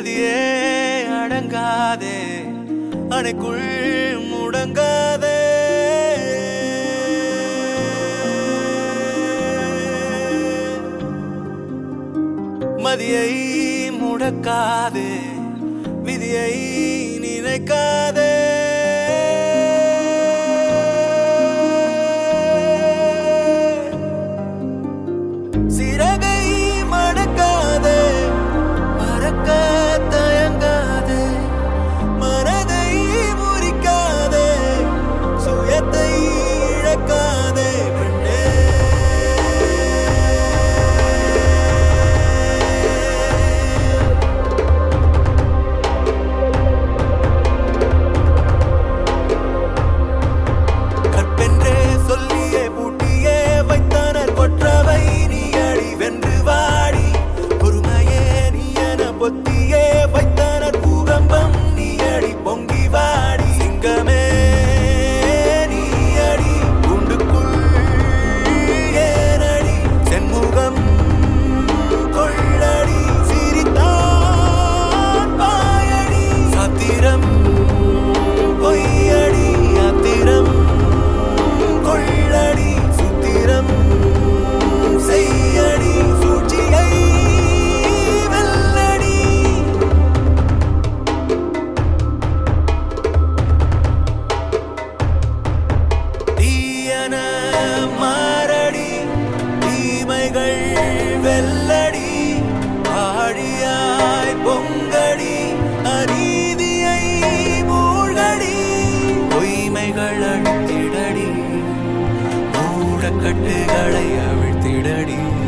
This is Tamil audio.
நதியே அடங்காதே அணைக்குள் முடங்காதே மதியை முடக்காதே விதியை நினைக்காதே சிறகை மடக்காதே மறக்க தயங்காதே மனதை முறிக்காதே சுயத்தை இழக்காதே பெண்ணே கற்பென்றே சொல்லியே பூட்டியே வைத்தனர் கொற்றவை நீ அடி வென்று வாடி பொறுமையே நீ என பொத்தியே வைத்தனர் பூகம்பம் நீ அடி பொங்கி வாடி சிங்கமே நீ அடி குண்டுக்குள் ஏனடி சென்முகம் கொள்ளடி சிரித்தான் பாயடி சத்திரம் பொய்யடி அத்திரம் கொள்ளடி சுத்திரம் செய்யடி சூழ்ச்சியை வெல்லடி தீயன மாறடி தீமைகள் வெல்லடி ஆழியாய் பொங்கடி அநீதியை மூழ்கடி பொய்மைகள் அழித்திடடி மூடக்கட்டுகளை அவிழ்த்திடடி